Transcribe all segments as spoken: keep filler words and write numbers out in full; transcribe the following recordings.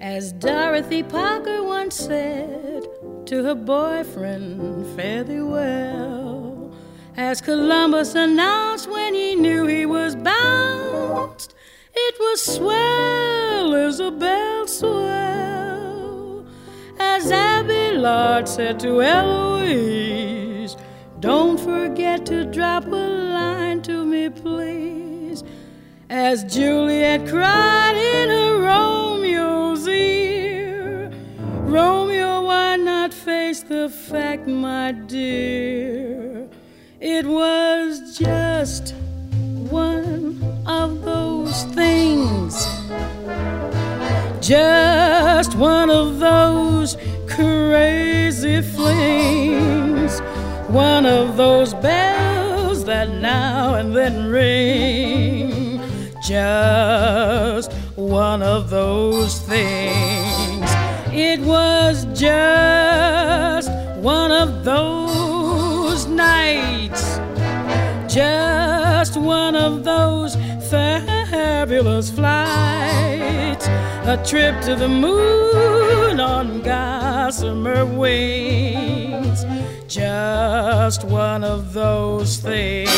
As Dorothy Parker once said to her boyfriend, fare thee well. As Columbus announced when he knew he was bounced, it was swell, Isabel, swell. As Abelard said to Eloise, don't forget to drop a line to me, please. As Juliet cried in her Romeo's ear, Romeo, why not face the fact, my dear? It was just one of those things, just one of those crazy flings, one of those bells that now and then ring, just one of those things. It was just one of those nights, just one of those fabulous flights, a trip to the moon on gossamer wings, just one of those things.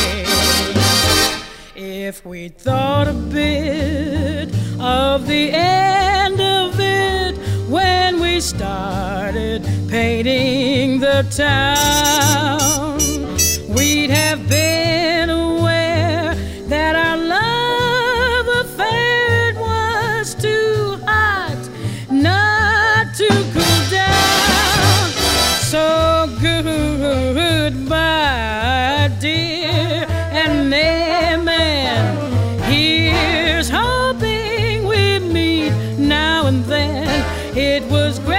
If we thought a bit of the end of it when we started painting the town, we'd have been aware that our love affair was too hot not to cool down. So goodbye, dear, and amen. Here's hoping we meet now and then. It was